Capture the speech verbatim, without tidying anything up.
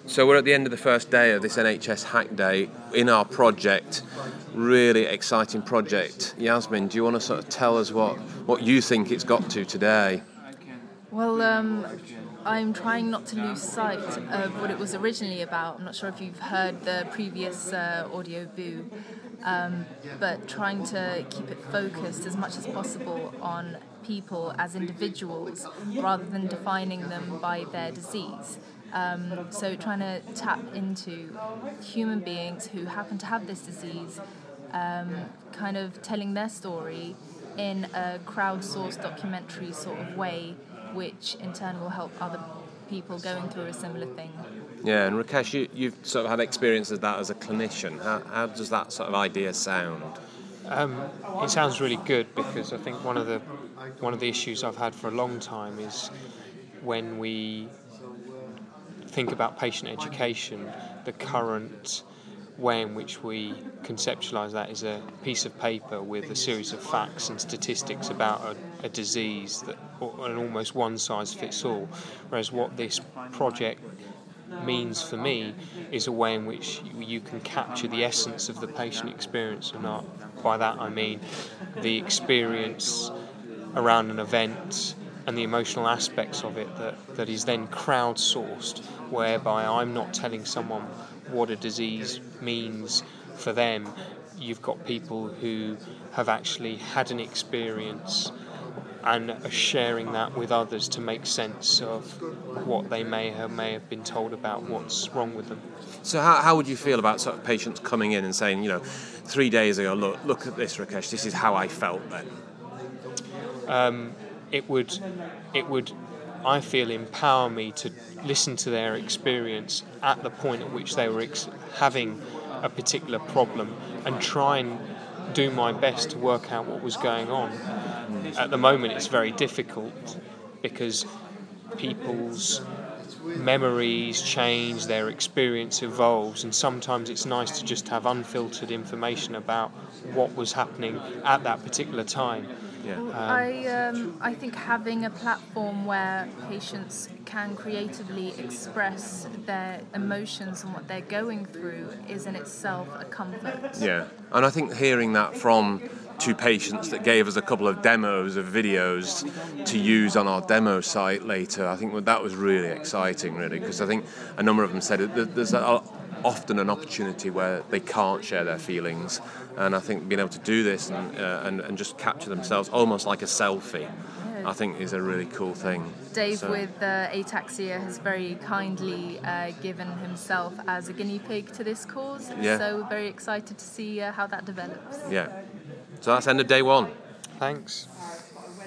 So we're at the end of the first day of this N H S Hack Day in our project. Really exciting project. Yasmin, do you want to sort of tell us what, what you think it's got to today? Well, um, I'm trying not to lose sight of what it was originally about. I'm not sure if you've heard the previous uh, audio boo, um, but trying to keep it focused as much as possible on people as individuals rather than defining them by their disease. Um, so trying to tap into human beings who happen to have this disease, um, kind of telling their story in a crowdsourced documentary sort of way, which in turn will help other people going through a similar thing. Yeah, and Rakesh, you, you've sort of had experience of that as a clinician. How, how does that sort of idea sound? Um, it sounds really good, because I think one of the one of the issues I've had for a long time is when we think about patient education, the current way in which we conceptualise that is a piece of paper with a series of facts and statistics about a, a disease that an almost one size fits all. Whereas what this project means for me is a way in which you, you can capture the essence of the patient experience, and not by that I mean the experience around an event and the emotional aspects of it that, that is then crowdsourced, whereby I'm not telling someone what a disease means for them. You've got people who have actually had an experience and are sharing that with others to make sense of what they may have may have been told about what's wrong with them. So how, how would you feel about sort of patients coming in and saying, you know, three days ago, look, look at this, Rakesh, this is how I felt then? Um, it would, it would, I feel, empower me to listen to their experience at the point at which they were ex- having a particular problem, and try and do my best to work out what was going on. At the moment, it's very difficult because people's memories change, their experience evolves, and sometimes it's nice to just have unfiltered information about what was happening at that particular time. Yeah. Um, I um, I think having a platform where patients can creatively express their emotions and what they're going through is in itself a comfort. Yeah, and I think hearing that from two patients that gave us a couple of demos of videos to use on our demo site later, I think that was really exciting, really, because I think a number of them said that there's a, often an opportunity where they can't share their feelings, and I think being able to do this and uh, and, and just capture themselves almost like a selfie, I think is a really cool thing. Dave so. with uh, Ataxia has very kindly uh, given himself as a guinea pig to this cause, Yeah. so we're very excited to see uh, how that develops. Yeah. So that's end of day one. Thanks.